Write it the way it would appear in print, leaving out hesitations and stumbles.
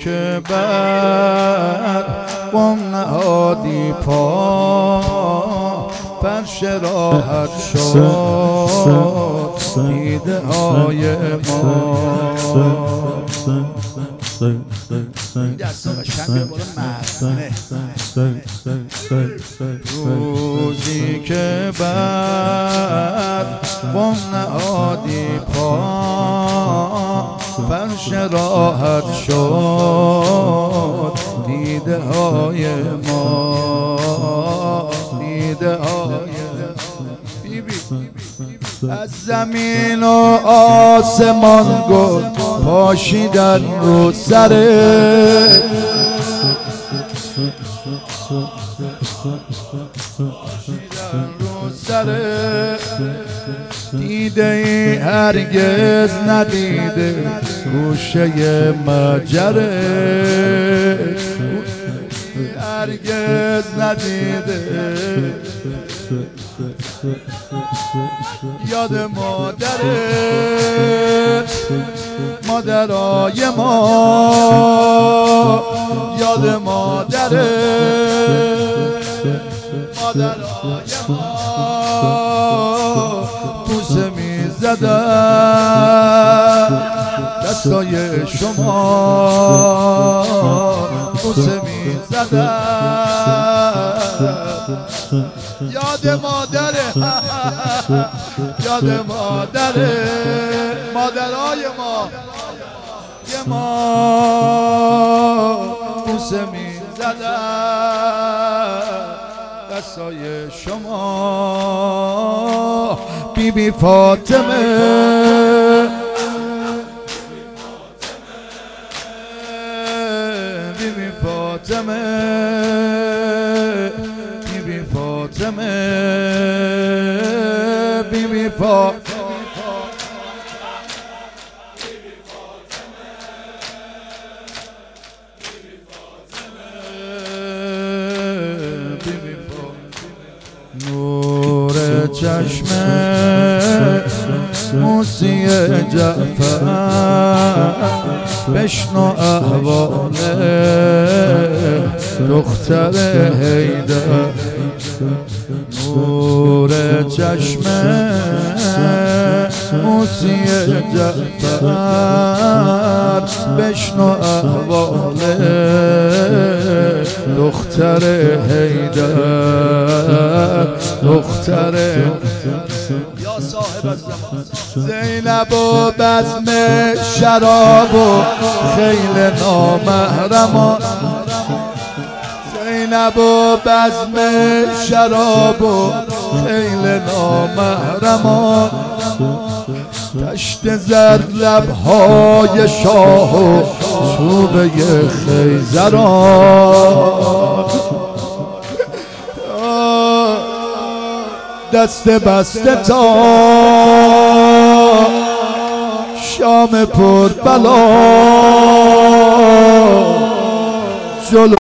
که بر قم نهادی پا فرش راحت شد دیده های ما. روزی که بر قم نهادی پا فرش راحت شد دیده های ما، دیده های از زمین و آسمان گل پاشیدن رو سره، دیده ای هرگز ندیده گوشه مجره، هرگز ندیده یاد مادرت، مادرای ما، یاد مادرت، مادرای ما بوسه می زدن دستای شما، بوسه می زدن یاد مادره، یاد مادره، مادرای ما یه ما بوسه می زدن دستای شما. بی بی فاطمه، بی بی فاطمه، بی بی فاطمه، بی بی فاطمه، نور چشم موسی جعفر بشنو احوال دختر حیدر، نور چشم موسی جعفر بشنو احوال دختر حیدر، دختر یا صاحب الزمان. زینب و بزم شراب و خیل نامحرمان، زینب و بزم شراب و خیل نامحرمان، تشت زر لبهای شاه و چوبه خیزران، دست بسته تا شام پر بلا جلو